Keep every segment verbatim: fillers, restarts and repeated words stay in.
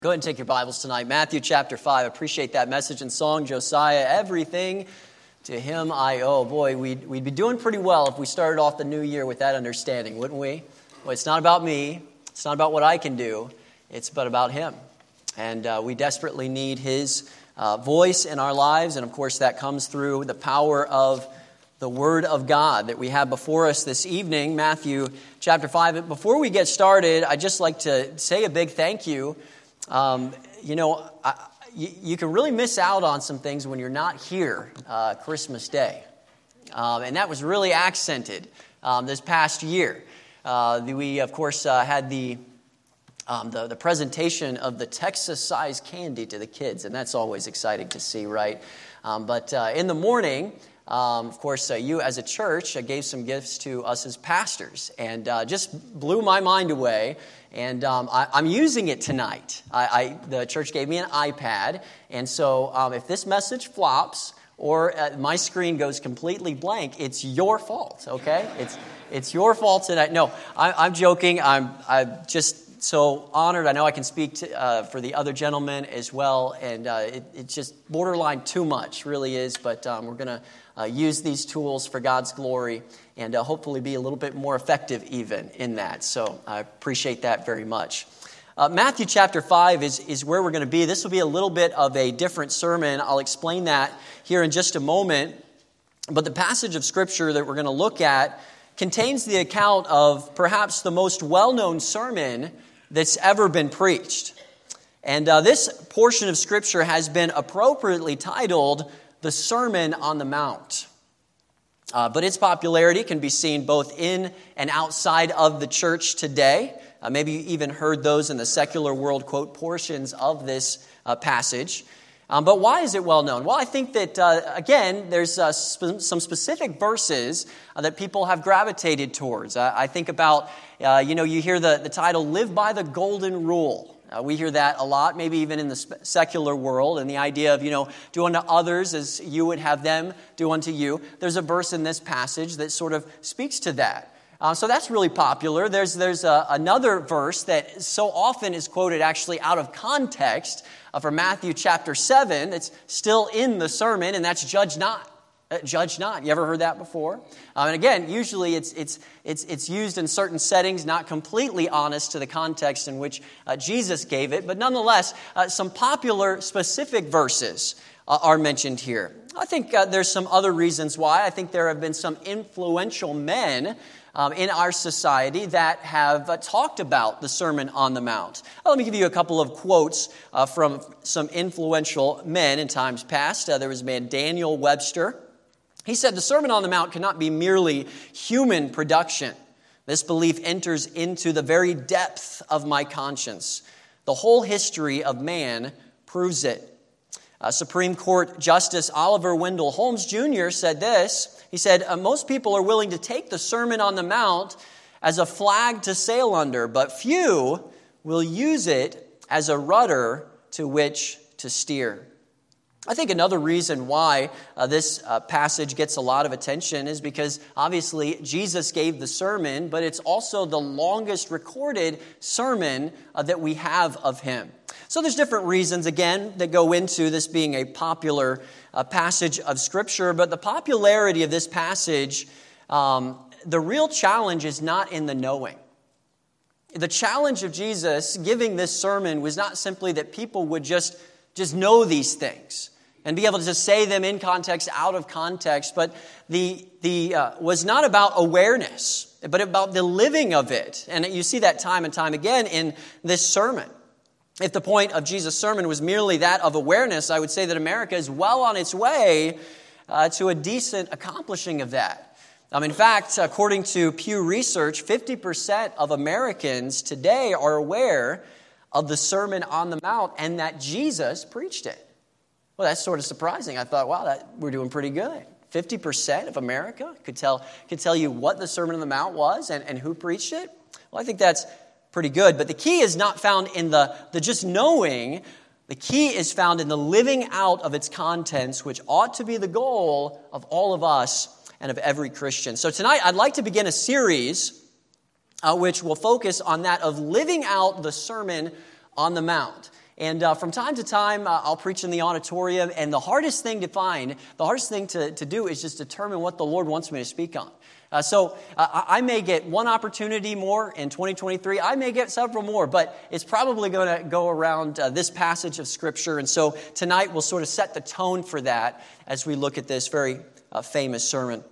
Go ahead and take your Bibles tonight. Matthew chapter five. Appreciate that message and song, Josiah. Everything to him I owe. Boy, we'd, we'd be doing pretty well if we started off the new year with that understanding, wouldn't we? Well, it's not about me. It's not about what I can do. It's but about him. And uh, we desperately need his uh, voice in our lives. And of course, that comes through the power of the Word of God that we have before us this evening, Matthew chapter five. Before we get started, I'd just like to say a big thank you. Um, you know, I, you, you can really miss out on some things when you're not here uh, Christmas Day. Um, and that was really accented um, this past year. Uh, the, we, of course, uh, had the, um, the the presentation of the Texas-sized candy to the kids, and that's always exciting to see, right? Um, but uh, in the morning, um, of course, uh, you as a church uh, gave some gifts to us as pastors, and uh, just blew my mind away. And um, I, I'm using it tonight. I, I, the church gave me an iPad, and so um, if this message flops or uh, my screen goes completely blank, it's your fault. Okay, it's it's your fault tonight. No, I, I'm joking. I'm I'm just so honored. I know I can speak to, uh, for the other gentlemen as well, and uh, it, it's just borderline too much, really is. But um, we're gonna uh, use these tools for God's glory, and uh, hopefully be a little bit more effective even in that. So I appreciate that very much. Uh, Matthew chapter five is, is where we're going to be. This will be a little bit of a different sermon. I'll explain that here in just a moment. But the passage of Scripture that we're going to look at contains the account of perhaps the most well-known sermon that's ever been preached. And uh, this portion of Scripture has been appropriately titled the Sermon on the Mount. Uh, but its popularity can be seen both in and outside of the church today. Uh, maybe you even heard those in the secular world quote portions of this uh, passage. Um, but why is it well known? Well, I think that, uh, again, there's uh, sp- some specific verses uh, that people have gravitated towards. Uh, I think about, uh, you know, you hear the, the title, Live by the Golden Rule. Uh, we hear that a lot, maybe even in the sp- secular world, and the idea of, you know, do unto others as you would have them do unto you. There's a verse in this passage that sort of speaks to that. Uh, so that's really popular. There's there's a, another verse that so often is quoted actually out of context uh, from Matthew chapter seven. It's still in the sermon, and that's judge not. Uh, judge not. You ever heard that before? Um, and again, usually it's it's it's it's used in certain settings, not completely honest to the context in which uh, Jesus gave it, but nonetheless, uh, some popular specific verses uh, are mentioned here. I think uh, there's some other reasons why. I think there have been some influential men Um, in our society that have uh, talked about the Sermon on the Mount. Well, let me give you a couple of quotes uh, from some influential men in times past. Uh, there was a man, Daniel Webster. He said, the Sermon on the Mount cannot be merely human production. This belief enters into the very depth of my conscience. The whole history of man proves it. Uh, Supreme Court Justice Oliver Wendell Holmes Junior said this. He said, most people are willing to take the Sermon on the Mount as a flag to sail under, but few will use it as a rudder to which to steer. I think another reason why uh, this uh, passage gets a lot of attention is because obviously Jesus gave the sermon, but it's also the longest recorded sermon uh, that we have of him. So there's different reasons, again, that go into this being a popular uh, passage of Scripture, but the popularity of this passage, um, the real challenge is not in the knowing. The challenge of Jesus giving this sermon was not simply that people would just, just know these things and be able to say them in context, out of context, but the the uh, was not about awareness, but about the living of it. And you see that time and time again in this sermon. If the point of Jesus' sermon was merely that of awareness, I would say that America is well on its way uh, to a decent accomplishing of that. Um, in fact, according to Pew Research, fifty percent of Americans today are aware of the Sermon on the Mount and that Jesus preached it. Well, that's sort of surprising. I thought, wow, that, we're doing pretty good. fifty percent of America could tell could tell you what the Sermon on the Mount was and, and who preached it. Well, I think that's pretty good. But the key is not found in the, the just knowing. The key is found in the living out of its contents, which ought to be the goal of all of us and of every Christian. So tonight, I'd like to begin a series uh, which will focus on that of living out the Sermon on the Mount. And uh, from time to time, uh, I'll preach in the auditorium, and the hardest thing to find, the hardest thing to, to do is just determine what the Lord wants me to speak on. Uh, so uh, I may get one opportunity more in twenty twenty-three. I may get several more, but it's probably going to go around uh, this passage of Scripture. And so tonight we'll sort of set the tone for that as we look at this very uh, famous sermon.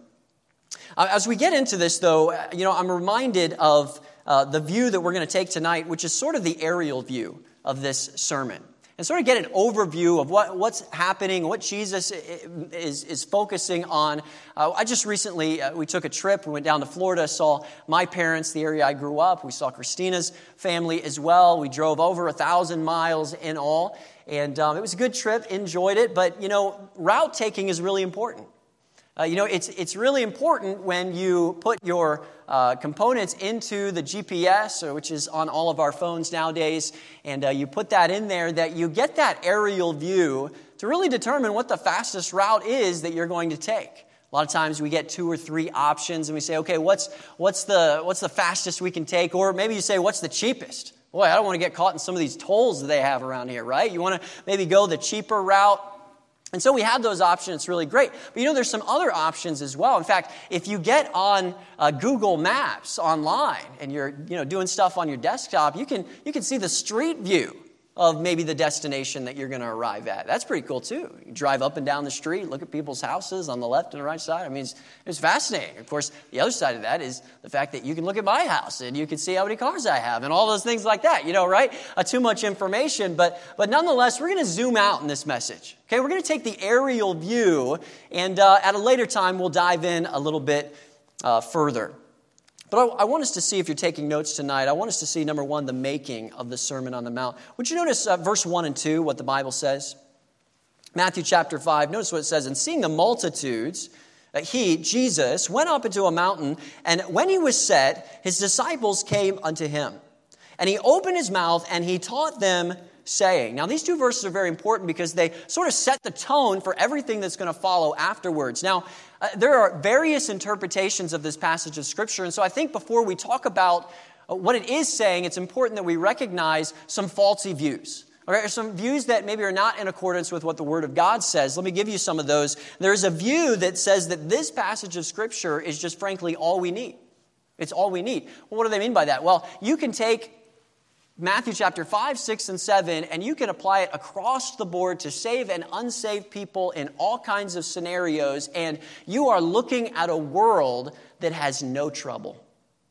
Uh, as we get into this, though, you know, I'm reminded of uh, the view that we're going to take tonight, which is sort of the aerial view of this sermon. And sort of get an overview of what, what's happening, what Jesus is, is focusing on. Uh, I just recently, uh, we took a trip. We went down to Florida, saw my parents, the area I grew up. We saw Christina's family as well. We drove over a thousand miles in all. And um, it was a good trip, enjoyed it. But, you know, route taking is really important. Uh, you know, it's it's really important when you put your uh, components into the G P S, or, which is on all of our phones nowadays, and uh, you put that in there, that you get that aerial view to really determine what the fastest route is that you're going to take. A lot of times we get two or three options, and we say, okay, what's what's the what's the fastest we can take? Or maybe you say, what's the cheapest? Boy, I don't want to get caught in some of these tolls that they have around here, right? You want to maybe go the cheaper route. And so we have those options. It's really great. But you know, there's some other options as well. In fact, if you get on uh, Google Maps online and you're, you know, doing stuff on your desktop, you can you can see the street view of maybe the destination that you're going to arrive at. That's pretty cool too. You drive up and down the street, look at people's houses on the left and the right side. I mean, it's, it's fascinating. Of course, the other side of that is the fact that you can look at my house and you can see how many cars I have and all those things like that, you know, right? Uh, too much information, but but nonetheless, we're going to zoom out in this message. Okay, we're going to take the aerial view, and uh, at a later time, we'll dive in a little bit uh, further. But I, I want us to see, if you're taking notes tonight, I want us to see, number one, the making of the Sermon on the Mount. Would you notice uh, verse one and two, what the Bible says? Matthew chapter five, notice what it says. And seeing the multitudes, uh, he, Jesus, went up into a mountain, and when he was set, his disciples came unto him. And he opened his mouth, and he taught them, saying. Now, these two verses are very important because they sort of set the tone for everything that's going to follow afterwards. Now, uh, there are various interpretations of this passage of Scripture, and so I think before we talk about uh, what it is saying, it's important that we recognize some faulty views. Or some views that maybe are not in accordance with what the Word of God says. Let me give you some of those. There's a view that says that this passage of Scripture is just frankly all we need. It's all we need. Well, what do they mean by that? Well, you can take Matthew chapter five, six, and seven, and you can apply it across the board to save and unsaved people in all kinds of scenarios, and you are looking at a world that has no trouble.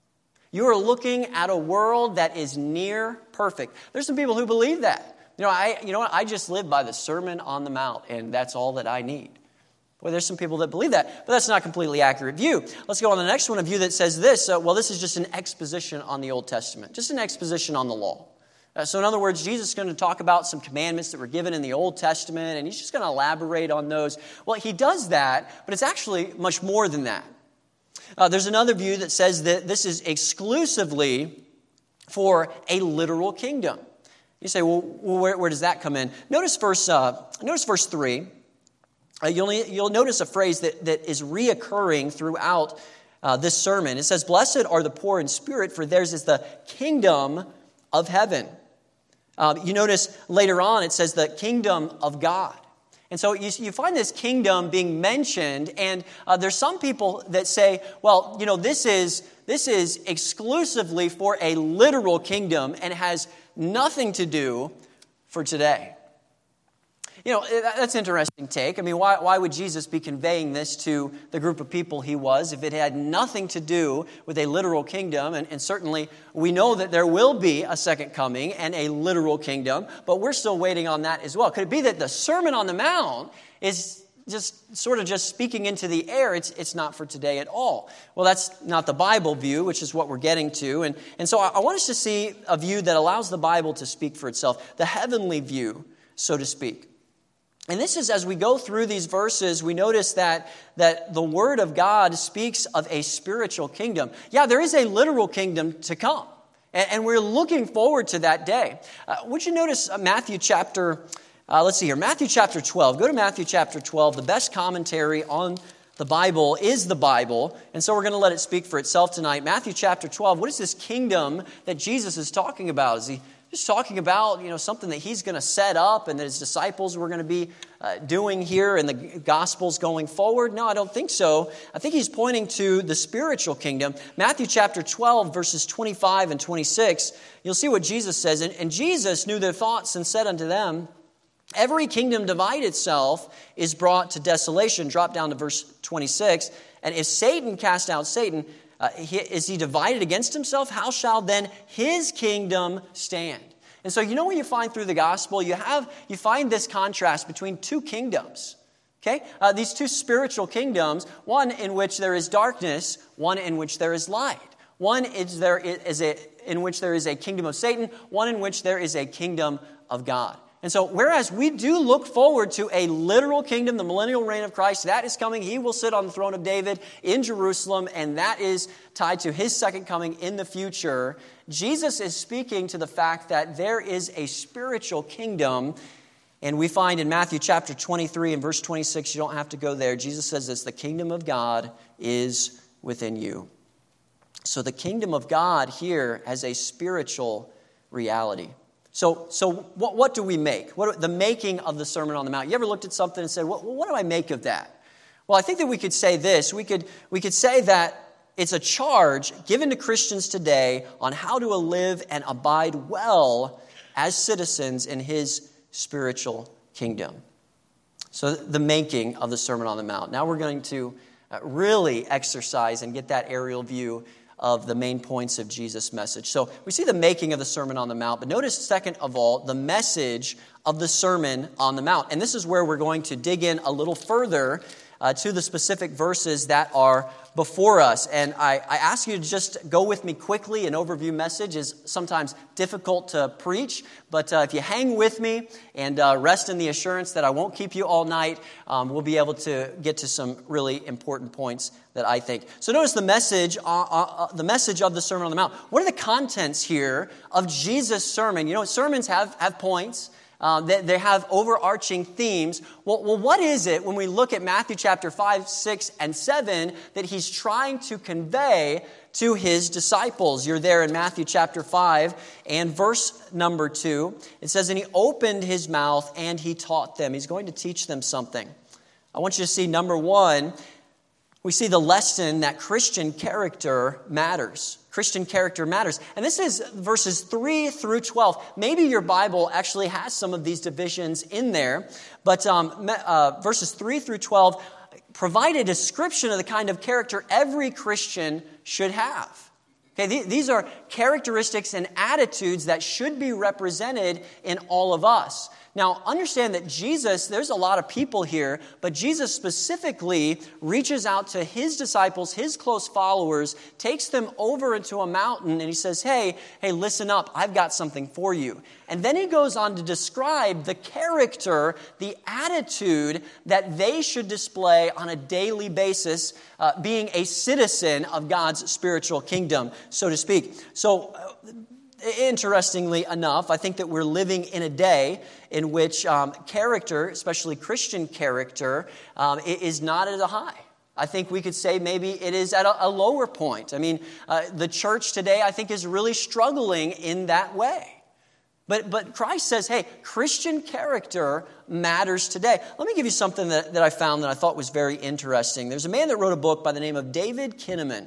You are looking at a world that is near perfect. There's some people who believe that. You know, I, you know what? I just live by the Sermon on the Mount, and that's all that I need. Well, there's some people that believe that, but that's not a completely accurate view. Let's go on to the next one, a view that says this. Uh, well, this is just an exposition on the Old Testament, just an exposition on the law. Uh, so in other words, Jesus is going to talk about some commandments that were given in the Old Testament, and he's just going to elaborate on those. Well, he does that, but it's actually much more than that. Uh, there's another view that says that this is exclusively for a literal kingdom. You say, well, where, where does that come in? Notice verse, uh, notice verse three. Uh, you'll, you'll notice a phrase that, that is reoccurring throughout uh, this sermon. It says, blessed are the poor in spirit, for theirs is the kingdom of heaven. Uh, you notice later on it says the kingdom of God. And so you, you find this kingdom being mentioned, and uh, there's some people that say, well, you know, this is, this is exclusively for a literal kingdom and has nothing to do for today. You know, that's an interesting take. I mean, why, why would Jesus be conveying this to the group of people he was if it had nothing to do with a literal kingdom? And, and certainly we know that there will be a second coming and a literal kingdom, but we're still waiting on that as well. Could it be that the Sermon on the Mount is just sort of just speaking into the air? It's, it's not for today at all. Well, that's not the Bible view, which is what we're getting to. And, and so I, I want us to see a view that allows the Bible to speak for itself, the heavenly view, so to speak. And this is, as we go through these verses, we notice that, that the Word of God speaks of a spiritual kingdom. Yeah, there is a literal kingdom to come, and, and we're looking forward to that day. Uh, would you notice uh, Matthew chapter, uh, let's see here, Matthew chapter twelve. Go to Matthew chapter twelve. The best commentary on the Bible is the Bible, and so we're going to let it speak for itself tonight. Matthew chapter twelve, what is this kingdom that Jesus is talking about? Is he just talking about, you know, something that he's going to set up and that his disciples were going to be uh, doing here in the Gospels going forward? No, I don't think so. I think he's pointing to the spiritual kingdom. Matthew chapter twelve, verses twenty-five and twenty-six, you'll see what Jesus says. And, and Jesus knew their thoughts and said unto them, every kingdom divided itself is brought to desolation. Drop down to verse twenty-six. And if Satan cast out Satan, uh, he, is he divided against himself? How shall then his kingdom stand? And so you know what you find through the gospel? You have you find this contrast between two kingdoms. Okay, uh, these two spiritual kingdoms, one in which there is darkness, one in which there is light. One is there is a in which there is a kingdom of Satan, one in which there is a kingdom of God. And so, whereas we do look forward to a literal kingdom, the millennial reign of Christ, that is coming. He will sit on the throne of David in Jerusalem, and that is tied to his second coming in the future. Jesus is speaking to the fact that there is a spiritual kingdom, and we find in Matthew chapter twenty-three and verse twenty-six, you don't have to go there. Jesus says this, the kingdom of God is within you. So the kingdom of God here has a spiritual reality. So, so what, what do we make? What the making of the Sermon on the Mount? You ever looked at something and said, well, what do I make of that? Well, I think that we could say this. We could, we could say that it's a charge given to Christians today on how to live and abide well as citizens in his spiritual kingdom. So the making of the Sermon on the Mount. Now we're going to really exercise and get that aerial view of the main points of Jesus' message. So we see the making of the Sermon on the Mount, but notice, second of all, the message of the Sermon on the Mount. And this is where we're going to dig in a little further uh, to the specific verses that are before us. And I, I ask you to just go with me quickly. An overview message is sometimes difficult to preach, but uh, if you hang with me and uh, rest in the assurance that I won't keep you all night, um, we'll be able to get to some really important points that I think. So notice the message, uh, uh, the message of the Sermon on the Mount. What are the contents here of Jesus' sermon? You know, sermons have, have points. Uh, they, they have overarching themes. Well, well, what is it when we look at Matthew chapter five, six, and seven that he's trying to convey to his disciples? You're there in Matthew chapter five and verse number two. It says, and he opened his mouth and he taught them. He's going to teach them something. I want you to see, number one, we see the lesson that Christian character matters. Christian character matters. And this is verses three through twelve. Maybe your Bible actually has some of these divisions in there. But um, uh, verses three through twelve provide a description of the kind of character every Christian should have. Okay, th- these are characteristics and attitudes that should be represented in all of us. Now, understand that Jesus, there's a lot of people here, but Jesus specifically reaches out to his disciples, his close followers, takes them over into a mountain, and he says, hey, hey, listen up, I've got something for you. And then he goes on to describe the character, the attitude that they should display on a daily basis, uh, being a citizen of God's spiritual kingdom, so to speak. So, uh, interestingly enough, I think that we're living in a day in which um, character, especially Christian character, um, is not at a high. I think we could say maybe it is at a, a lower point. I mean, uh, the church today, I think, is really struggling in that way. But but Christ says, hey, Christian character matters today. Let me give you something that, that I found that I thought was very interesting. There's a man that wrote a book by the name of David Kinnaman.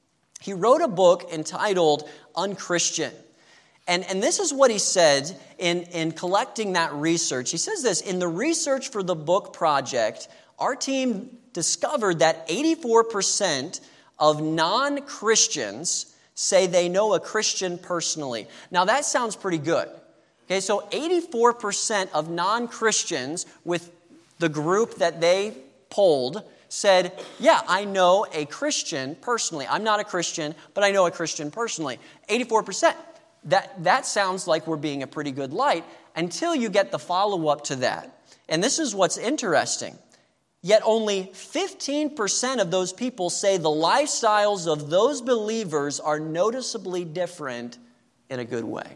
He wrote a book entitled Unchristian. And, and this is what he said in, in collecting that research. He says this, in the research for the book project, our team discovered that eighty-four percent of non-Christians say they know a Christian personally. Now that sounds pretty good. Okay, so eighty-four percent of non-Christians with the group that they polled said, yeah, I know a Christian personally. I'm not a Christian, but I know a Christian personally. eighty-four percent. That, that sounds like we're being a pretty good light until you get the follow-up to that. And this is what's interesting. Yet only fifteen percent of those people say the lifestyles of those believers are noticeably different in a good way.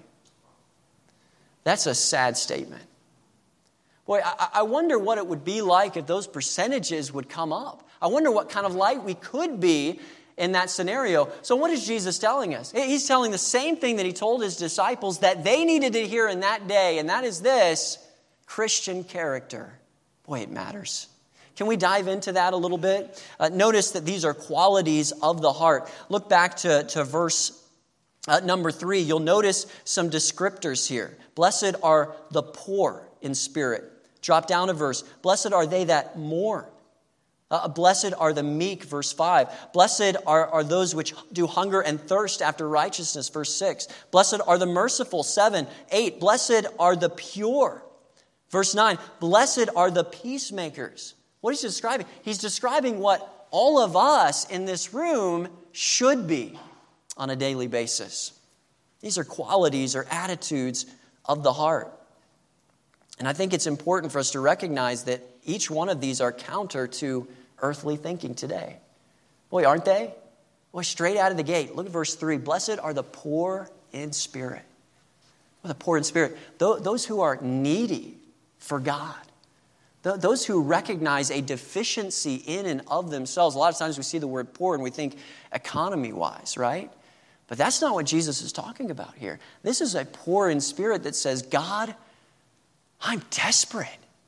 That's a sad statement. Boy, I, I wonder what it would be like if those percentages would come up. I wonder what kind of light we could be in that scenario. So what is Jesus telling us? He's telling the same thing that he told his disciples that they needed to hear in that day, and that is this: Christian character. Boy, it matters. Can we dive into that a little bit? Uh, notice that these are qualities of the heart. Look back to, to verse uh, number three. You'll notice some descriptors here. Blessed are the poor in spirit. Drop down a verse. Blessed are they that mourn. Uh, blessed are the meek, verse five. Blessed are, are those which do hunger and thirst after righteousness, verse six. Blessed are the merciful, seven, eight. Blessed are the pure, verse nine. Blessed are the peacemakers. What is he describing? He's describing what all of us in this room should be on a daily basis. These are qualities or attitudes of the heart. And I think it's important for us to recognize that each one of these are counter to earthly thinking today. Boy, aren't they? Boy, straight out of the gate. Look at verse three. Blessed are the poor in spirit. Well, the poor in spirit. Those who are needy for God. Those who recognize a deficiency in and of themselves. A lot of times we see the word poor and we think economy-wise, right? But that's not what Jesus is talking about here. This is a poor in spirit that says, God, I'm desperate.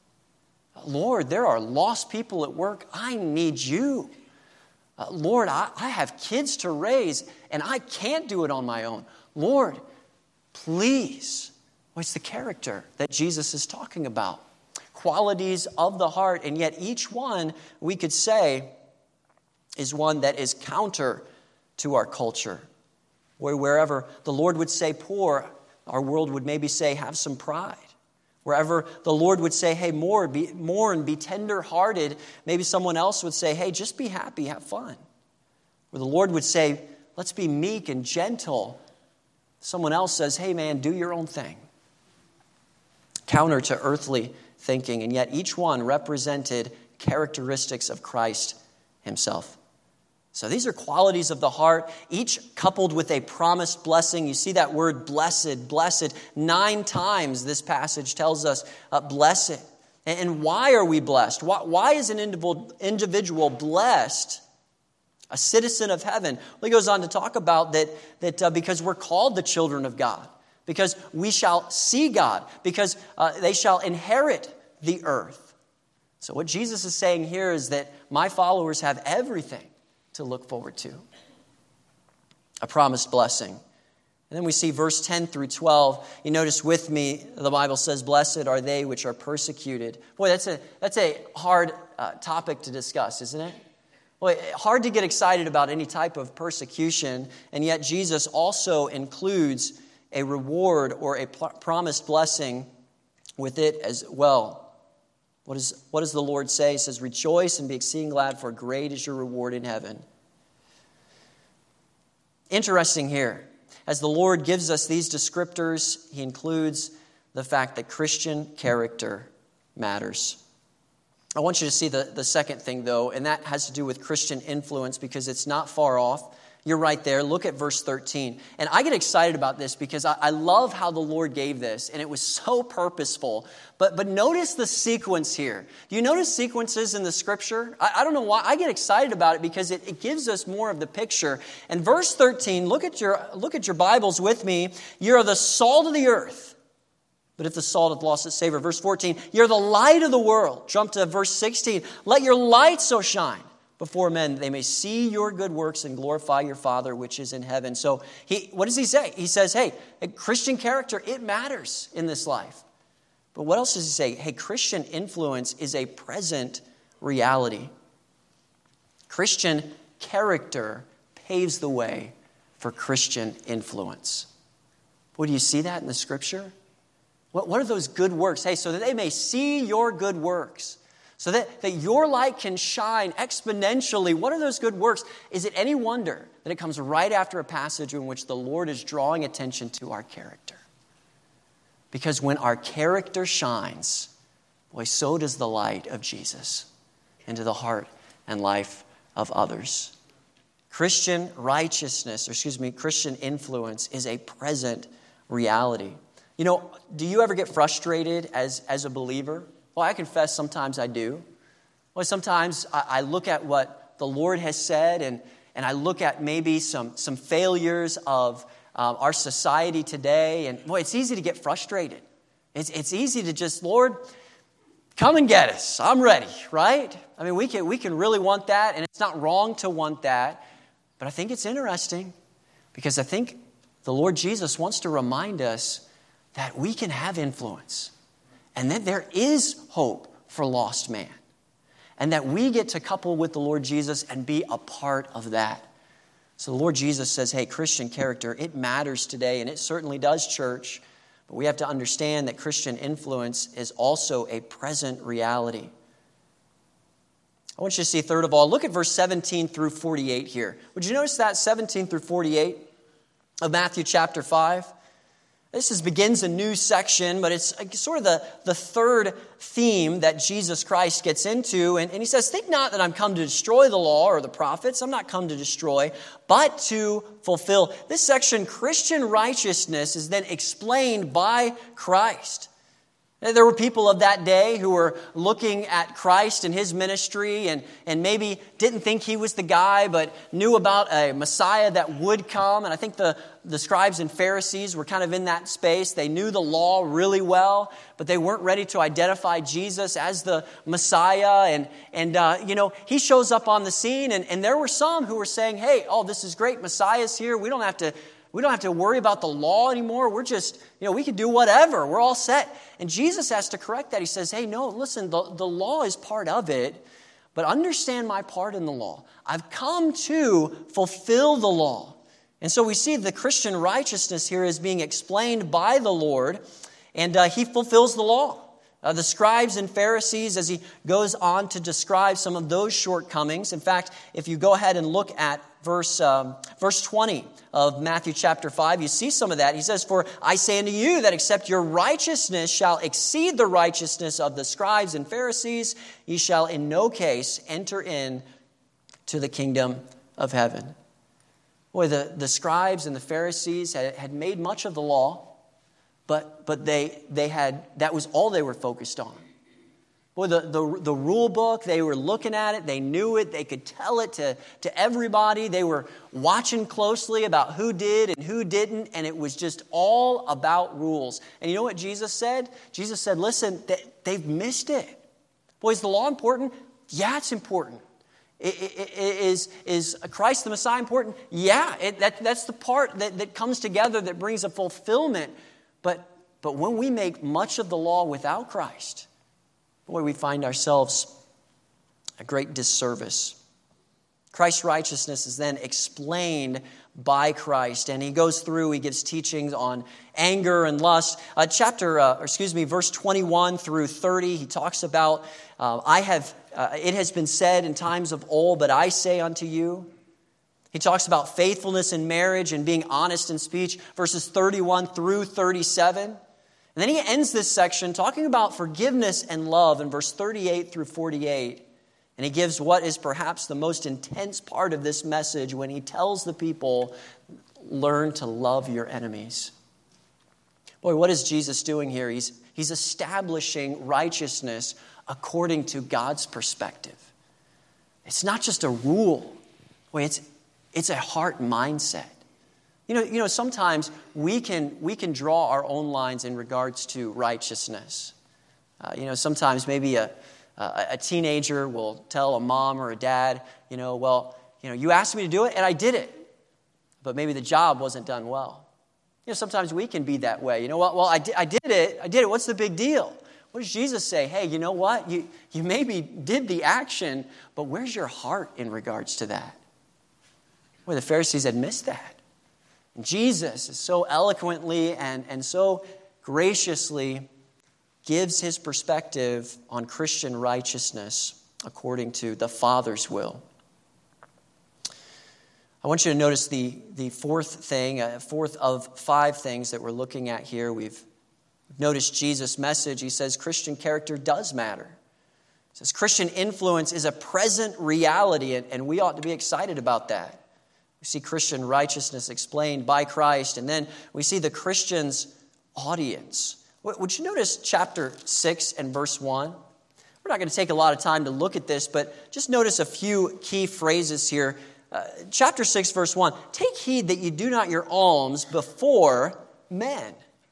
Lord, there are lost people at work. I need you. Uh, Lord, I, I have kids to raise, and I can't do it on my own. Lord, please. What's the character that Jesus is talking about? Qualities of the heart, and yet each one, we could say, is one that is counter to our culture. Where wherever the Lord would say poor, our world would maybe say have some pride. Wherever the Lord would say, hey, mourn, be, mourn, be tender-hearted, maybe someone else would say, hey, just be happy, have fun. Where the Lord would say, let's be meek and gentle, someone else says, hey, man, do your own thing. Counter to earthly thinking, and yet each one represented characteristics of Christ himself. So these are qualities of the heart, each coupled with a promised blessing. You see that word blessed, blessed. Nine times this passage tells us uh, blessed. And why are we blessed? Why, why is an individual blessed, a citizen of heaven? Well, he goes on to talk about that, that uh, because we're called the children of God, because we shall see God, because uh, they shall inherit the earth. So what Jesus is saying here is that my followers have everything to look forward to. A promised blessing. And then we see verse ten through twelve. You notice with me, the Bible says, blessed are they which are persecuted. Boy, that's a, that's a hard uh, topic to discuss, isn't it? Boy, hard to get excited about any type of persecution, and yet Jesus also includes a reward or a pl- promised blessing with it as well. What, is, what does the Lord say? He says, rejoice and be exceeding glad, for great is your reward in heaven. Interesting here. As the Lord gives us these descriptors, he includes the fact that Christian character matters. I want you to see the, the second thing, though, and that has to do with Christian influence, because it's not far off. You're right there. Look at verse thirteen. And I get excited about this because I, I love how the Lord gave this, and it was so purposeful. But but notice the sequence here. Do you notice sequences in the Scripture? I, I don't know why. I get excited about it because it, it gives us more of the picture. And verse thirteen, look at your look at your Bibles with me. You're the salt of the earth. But if the salt hath lost its savor. Verse fourteen, you're the light of the world. Jump to verse sixteen. Let your light so shine before men, they may see your good works and glorify your Father which is in heaven. So he, what does he say? He says, hey, Christian character, it matters in this life. But what else does he say? Hey, Christian influence is a present reality. Christian character paves the way for Christian influence. Well, do you see that in the Scripture? What, what are those good works? Hey, so that they may see your good works. So that, that your light can shine exponentially. What are those good works? Is it any wonder that it comes right after a passage in which the Lord is drawing attention to our character? Because when our character shines, boy, so does the light of Jesus into the heart and life of others. Christian righteousness, or excuse me, Christian influence is a present reality. You know, do you ever get frustrated as, as a believer? Well, I confess sometimes I do. Well, sometimes I, I look at what the Lord has said, and, and I look at maybe some, some failures of um, our society today, and boy, it's easy to get frustrated. It's, it's easy to just, Lord, come and get us. I'm ready, right? I mean, we can, we can really want that, and it's not wrong to want that. But I think it's interesting because I think the Lord Jesus wants to remind us that we can have influence and that there is hope for lost man and that we get to couple with the Lord Jesus and be a part of that. So the Lord Jesus says, hey, Christian character, it matters today, and it certainly does, church. But we have to understand that Christian influence is also a present reality. I want you to see, third of all, look at verse seventeen through forty-eight here. Would you notice that, seventeen through forty-eight of Matthew chapter five? This is, begins a new section, but it's sort of the, the third theme that Jesus Christ gets into. And, and he says, think not that I'm come to destroy the law or the prophets. I'm not come to destroy, but to fulfill. This section, Christian righteousness, is then explained by Christ. There were people of that day who were looking at Christ and his ministry and, and maybe didn't think he was the guy, but knew about a Messiah that would come. And I think the, the scribes and Pharisees were kind of in that space. They knew the law really well, but they weren't ready to identify Jesus as the Messiah. And, and uh, you know, he shows up on the scene, and, and there were some who were saying, hey, oh, this is great. Messiah's here. We don't have to We don't have to worry about the law anymore. We're just, you know, we can do whatever. We're all set. And Jesus has to correct that. He says, hey, no, listen, the, the law is part of it, but understand my part in the law. I've come to fulfill the law. And so we see the Christian righteousness here is being explained by the Lord, and uh, he fulfills the law. Uh, the scribes and Pharisees, as he goes on to describe some of those shortcomings. In fact, if you go ahead and look at verse um, verse twenty of Matthew chapter five, you see some of that. He says, for I say unto you that except your righteousness shall exceed the righteousness of the scribes and Pharisees, ye shall in no case enter in to the kingdom of heaven. Boy, the, the scribes and the Pharisees had, had made much of the law. But but they they had that was all they were focused on. Boy, the, the, the rule book, they were looking at it, they knew it, they could tell it to, to everybody. They were watching closely about who did and who didn't, and it was just all about rules. And you know what Jesus said? Jesus said, listen, they, they've missed it. Boy, is the law important? Yeah, it's important. It, it, it, is, is Christ the Messiah important? Yeah, it, that, that's the part that, that comes together that brings a fulfillment. But, but when we make much of the law without Christ, boy, we find ourselves a great disservice. Christ's righteousness is then explained by Christ, and he goes through, he gives teachings on anger and lust. Uh, chapter, uh, or excuse me, verse twenty-one through thirty, he talks about, uh, I have, uh, it has been said in times of old, but I say unto you. He talks about faithfulness in marriage and being honest in speech, verses thirty-one through thirty-seven. And then he ends this section talking about forgiveness and love in verse thirty-eight through forty-eight. And he gives what is perhaps the most intense part of this message when he tells the people, learn to love your enemies. Boy, what is Jesus doing here? He's, he's establishing righteousness according to God's perspective. It's not just a rule. Boy, it's It's a heart mindset. You know, you know, sometimes we can we can draw our own lines in regards to righteousness. Uh, you know, sometimes maybe a, a a teenager will tell a mom or a dad, you know, well, you know, you asked me to do it and I did it, but maybe the job wasn't done well. You know, sometimes we can be that way. You know what? Well, I did, I did it. I did it. What's the big deal? What does Jesus say? Hey, you know what? You you maybe did the action, but where's your heart in regards to that? Well, the Pharisees had missed that. And Jesus is so eloquently and, and so graciously gives his perspective on Christian righteousness according to the Father's will. I want you to notice the, the fourth thing, uh, fourth of five things that we're looking at here. We've noticed Jesus' message. He says Christian character does matter. He says Christian influence is a present reality, and, and we ought to be excited about that. We see Christian righteousness explained by Christ, and then we see the Christian's audience. Would you notice chapter six and verse one? We're not going to take a lot of time to look at this, but just notice a few key phrases here. Uh, chapter six, verse one, take heed that you do not your alms before men.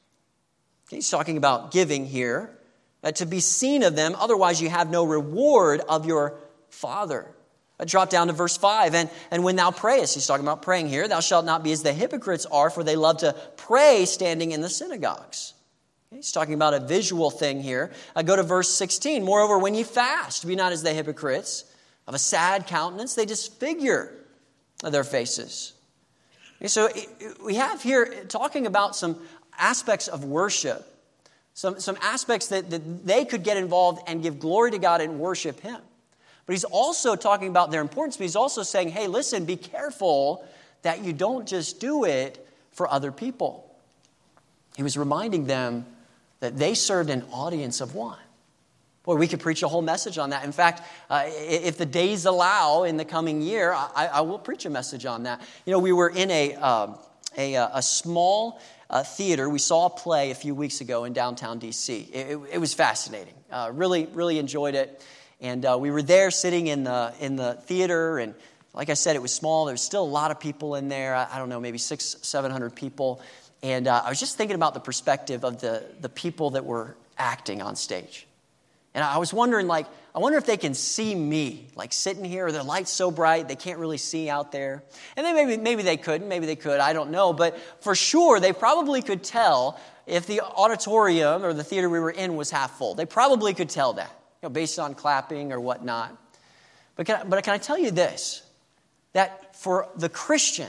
Okay, he's talking about giving here, uh, to be seen of them, otherwise you have no reward of your Father. Uh, drop down to verse five, and, and when thou prayest, he's talking about praying here, thou shalt not be as the hypocrites are, for they love to pray standing in the synagogues. Okay, he's talking about a visual thing here. Uh, go to verse sixteen, moreover, when ye fast, be not as the hypocrites, of a sad countenance, they disfigure their faces. Okay, so we have here talking about some aspects of worship, some, some aspects that, that they could get involved and give glory to God and worship Him. But he's also talking about their importance, but he's also saying, hey, listen, be careful that you don't just do it for other people. He was reminding them that they served an audience of one. Boy, we could preach a whole message on that. In fact, uh, if the days allow in the coming year, I, I will preach a message on that. You know, we were in a um, a, a small uh, theater. We saw a play a few weeks ago in downtown D C. It, it, it was fascinating. Uh, really, really enjoyed it. And uh, we were there sitting in the in the theater, and like I said, it was small. There was still a lot of people in there. I, I don't know, maybe six, seven hundred people. And uh, I was just thinking about the perspective of the the people that were acting on stage. And I was wondering, like, I wonder if they can see me, like, sitting here. Are the lights so bright they can't really see out there? And then maybe maybe they couldn't. Maybe they could. I don't know. But for sure, they probably could tell if the auditorium or the theater we were in was half full. They probably could tell that, you know, based on clapping or whatnot. But can I, but can I tell you this? That for the Christian,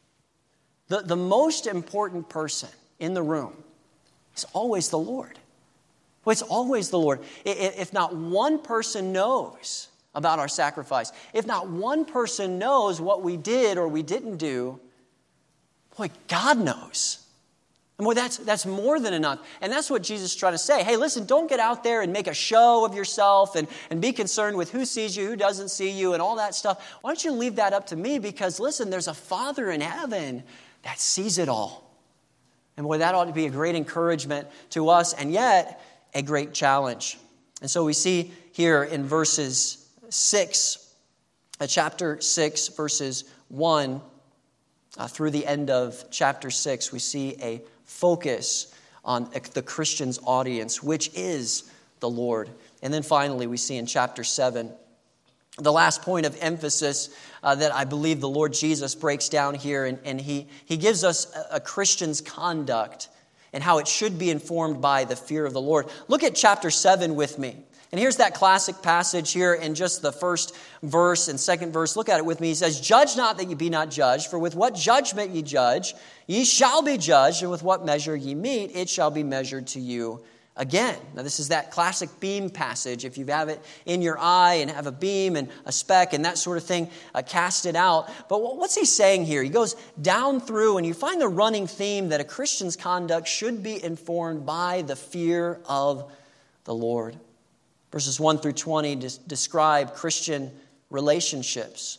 the, the most important person in the room is always the Lord. Well, it's always the Lord. If not one person knows about our sacrifice, if not one person knows what we did or we didn't do, boy, God knows. And boy, that's, that's more than enough. And that's what Jesus is trying to say. Hey, listen, don't get out there and make a show of yourself and, and be concerned with who sees you, who doesn't see you, and all that stuff. Why don't you leave that up to me? Because, listen, there's a Father in heaven that sees it all. And boy, that ought to be a great encouragement to us. And yet, a great challenge. And so we see here in verses six, uh, chapter six, verses one uh, through the end of chapter six, we see a focus on the Christian's audience, which is the Lord. And then finally, we see in chapter seven, the last point of emphasis uh, that I believe the Lord Jesus breaks down here, and, and he, he gives us a, a Christian's conduct and how it should be informed by the fear of the Lord. Look at chapter seven with me. And here's that classic passage here in just the first verse and second verse. Look at it with me. He says, judge not that ye be not judged, for with what judgment ye judge, ye shall be judged, and with what measure ye meet, it shall be measured to you again. Now this is that classic beam passage. If you have it in your eye and have a beam and a speck and that sort of thing, uh, cast it out. But what's he saying here? He goes down through, and you find the running theme that a Christian's conduct should be informed by the fear of the Lord. Verses one through twenty describe Christian relationships.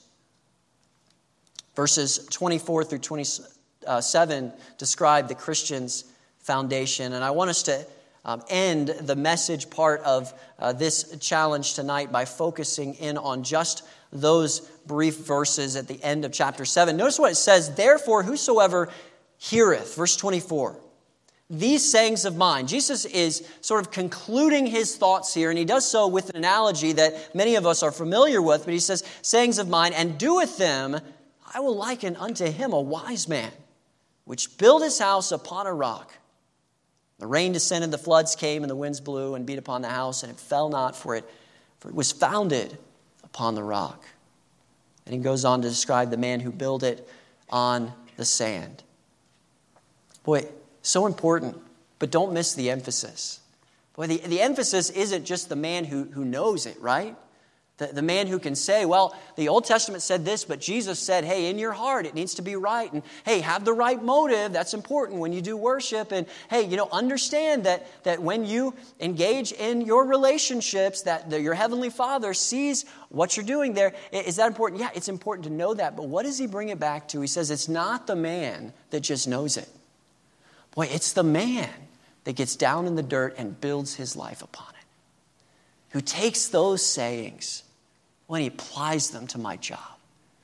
Verses twenty-four through twenty-seven describe the Christian's foundation. And I want us to um, end the message part of uh, this challenge tonight by focusing in on just those brief verses at the end of chapter seven. Notice what it says, therefore whosoever heareth, verse twenty-four, these sayings of mine. Jesus is sort of concluding his thoughts here, and he does so with an analogy that many of us are familiar with, but he says, sayings of mine, and doeth them, I will liken unto him a wise man, which built his house upon a rock. The rain descended, the floods came, and the winds blew and beat upon the house, and it fell not, for it, for it was founded upon the rock. And he goes on to describe the man who built it on the sand. Boy, so important, but don't miss the emphasis. Boy, the, the emphasis isn't just the man who, who knows it, right? The, the man who can say, well, the Old Testament said this, but Jesus said, hey, in your heart, it needs to be right. And hey, have the right motive. That's important when you do worship. And hey, you know, understand that, that when you engage in your relationships, that the, your Heavenly Father sees what you're doing there. Is that important? Yeah, it's important to know that. But what does he bring it back to? He says, it's not the man that just knows it. Boy, it's the man that gets down in the dirt and builds his life upon it, who takes those sayings when he applies them to my job.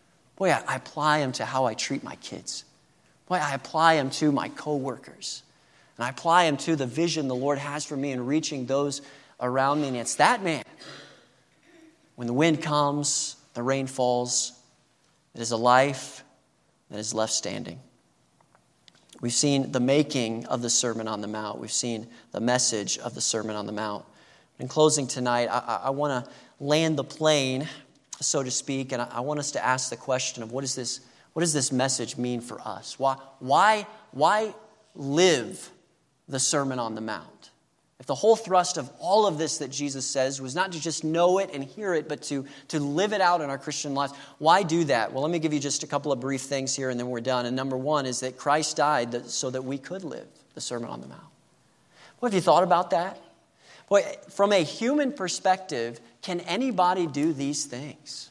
Boy, I, I apply them to how I treat my kids. Boy, I apply them to my coworkers. And I apply them to the vision the Lord has for me in reaching those around me. And it's that man, when the wind comes, the rain falls, it is a life that is left standing. We've seen the making of the Sermon on the Mount. We've seen the message of the Sermon on the Mount. In closing tonight, I, I want to land the plane, so to speak, and I, I want us to ask the question of what is this, what does this message mean for us? Why, why, why live the Sermon on the Mount? If the whole thrust of all of this that Jesus says was not to just know it and hear it, but to, to live it out in our Christian lives, why do that? Well, let me give you just a couple of brief things here and then we're done. And number one is that Christ died so that we could live the Sermon on the Mount. Well, have you thought about that? Boy, from a human perspective, can anybody do these things?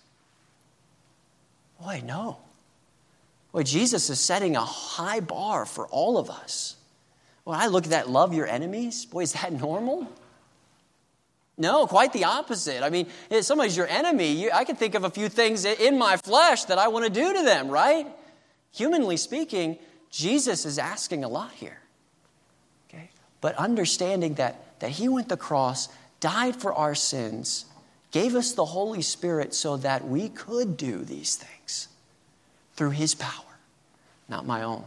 Boy, no. Boy, Jesus is setting a high bar for all of us. When I look at that, love your enemies, boy, is that normal? No, quite the opposite. I mean, if somebody's your enemy, I can think of a few things in my flesh that I want to do to them, right? Humanly speaking, Jesus is asking a lot here. Okay? But understanding that, that he went to the cross, died for our sins, gave us the Holy Spirit so that we could do these things through his power, not my own.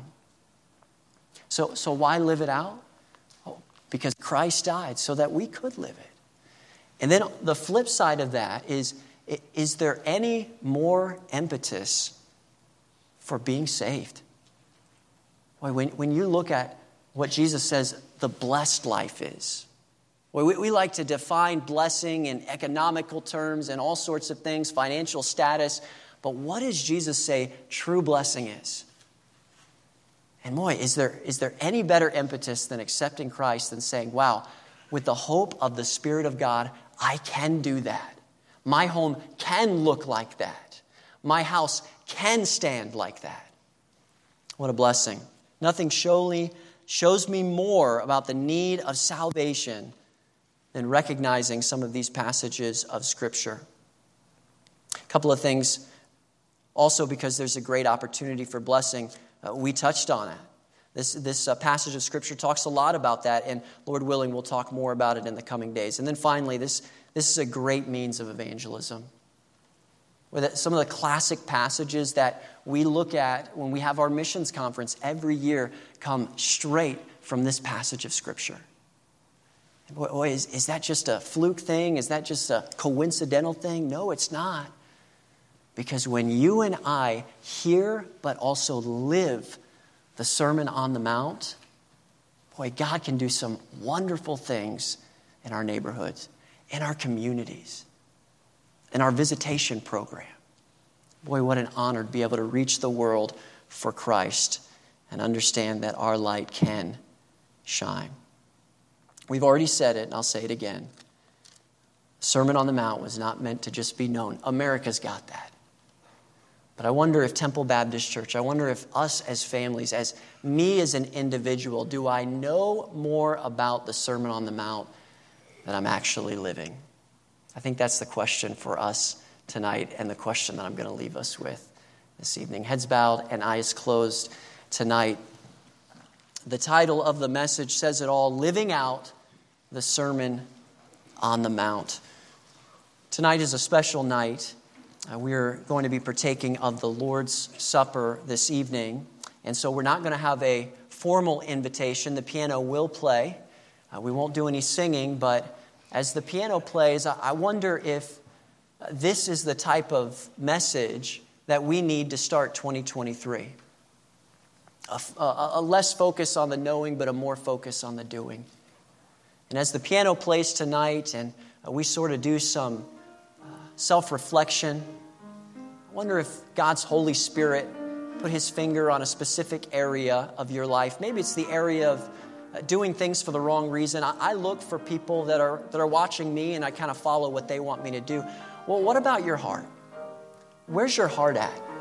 So, so why live it out? Oh, because Christ died so that we could live it. And then the flip side of that is, is there any more impetus for being saved? Boy, when, when you look at what Jesus says the blessed life is, boy, we, we like to define blessing in economical terms and all sorts of things, financial status, but what does Jesus say true blessing is? And boy, is there, is there any better impetus than accepting Christ than saying, wow, with the hope of the Spirit of God, I can do that. My home can look like that. My house can stand like that. What a blessing. Nothing surely shows me more about the need of salvation than recognizing some of these passages of Scripture. A couple of things also, because there's a great opportunity for blessing. Uh, we touched on it. This, this uh, passage of Scripture talks a lot about that, and Lord willing, we'll talk more about it in the coming days. And then finally, this, this is a great means of evangelism. With some of the classic passages that we look at when we have our missions conference every year come straight from this passage of Scripture. And boy, boy is, is that just a fluke thing? Is that just a coincidental thing? No, it's not. Because when you and I hear but also live the Sermon on the Mount, boy, God can do some wonderful things in our neighborhoods, in our communities, in our visitation program. Boy, what an honor to be able to reach the world for Christ and understand that our light can shine. We've already said it, and I'll say it again. Sermon on the Mount was not meant to just be known. America's got that. But I wonder if Temple Baptist Church, I wonder if us as families, as me as an individual, do I know more about the Sermon on the Mount than I'm actually living? I think that's the question for us tonight and the question that I'm going to leave us with this evening. Heads bowed and eyes closed tonight. The title of the message says it all, Living Out the Sermon on the Mount. Tonight is a special night. Uh, we're going to be partaking of the Lord's Supper this evening. And so we're not going to have a formal invitation. The piano will play. Uh, we won't do any singing, but as the piano plays, I, I wonder if this is the type of message that we need to start twenty twenty-three. A, a, a less focus on the knowing, but a more focus on the doing. And as the piano plays tonight, and uh, we sort of do some self-reflection, I wonder if God's Holy Spirit put his finger on a specific area of your life. Maybe it's the area of doing things for the wrong reason. I, I look for people that are that are watching me, and I kind of follow what they want me to do. Well, what about your heart? Where's your heart at?